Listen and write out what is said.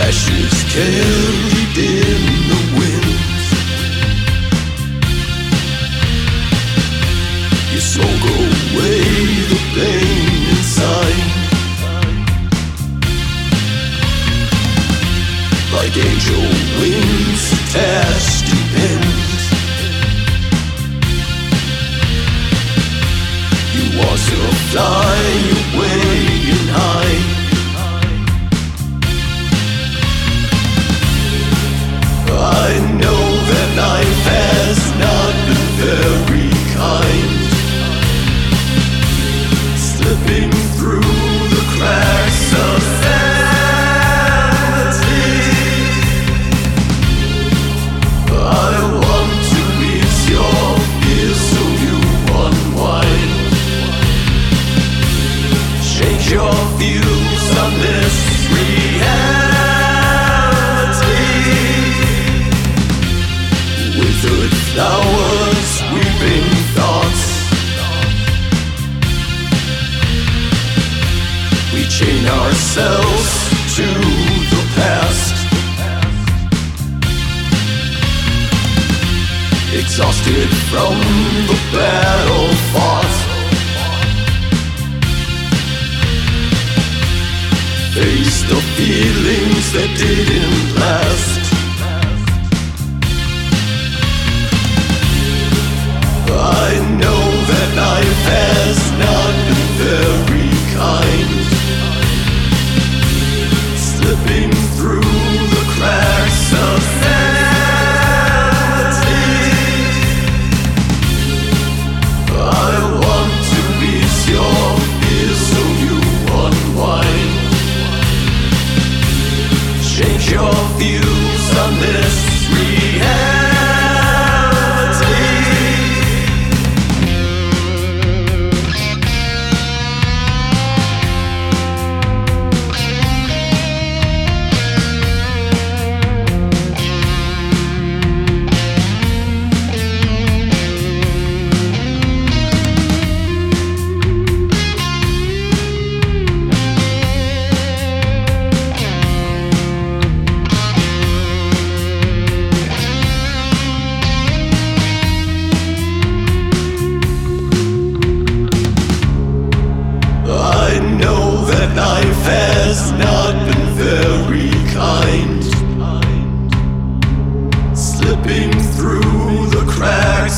ashes carried in the wind. You smoke away the pain inside, like angel wings attached to pins. You want to fly away and hide. I know that life has not been very kind, slipping through the cracks of sanity. I want to ease your fears so you unwind. Change your views on this reality. Withered flowers, weeping thoughts. We chain ourselves to the past, exhausted from the battle fought. Face the feelings that didn't last. I know that life has not been very kind, slipping through the cracks of sanity. I want to ease your fears so you unwind. Change your views on this reality. Life has not been very kind, slipping through the cracks